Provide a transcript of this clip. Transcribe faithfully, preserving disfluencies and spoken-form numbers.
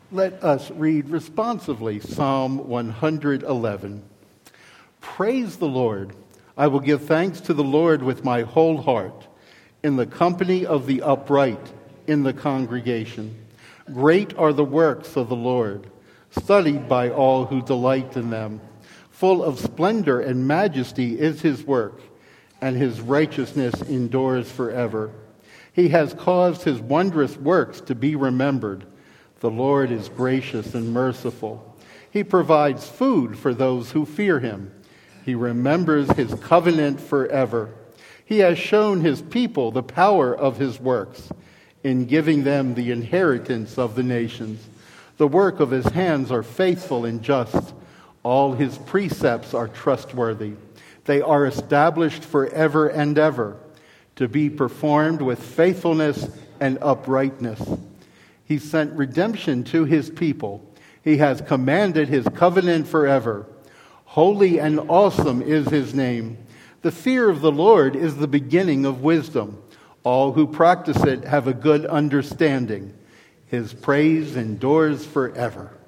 Let us read responsively Psalm one hundred eleven. Praise the Lord. I will give thanks to the Lord with my whole heart, in the company of the upright, in the congregation. Great are the works of the Lord, studied by all who delight in them. Full of splendor and majesty is his work, and his righteousness endures forever. He has caused his wondrous works to be remembered. The Lord is gracious and merciful. He provides food for those who fear him. He remembers his covenant forever. He has shown his people the power of his works in giving them the inheritance of the nations. The work of his hands are faithful and just. All his precepts are trustworthy. They are established forever and ever, to be performed with faithfulness and uprightness. He sent redemption to his people. He has commanded his covenant forever. Holy and awesome is his name. The fear of the Lord is the beginning of wisdom. All who practice it have a good understanding. His praise endures forever.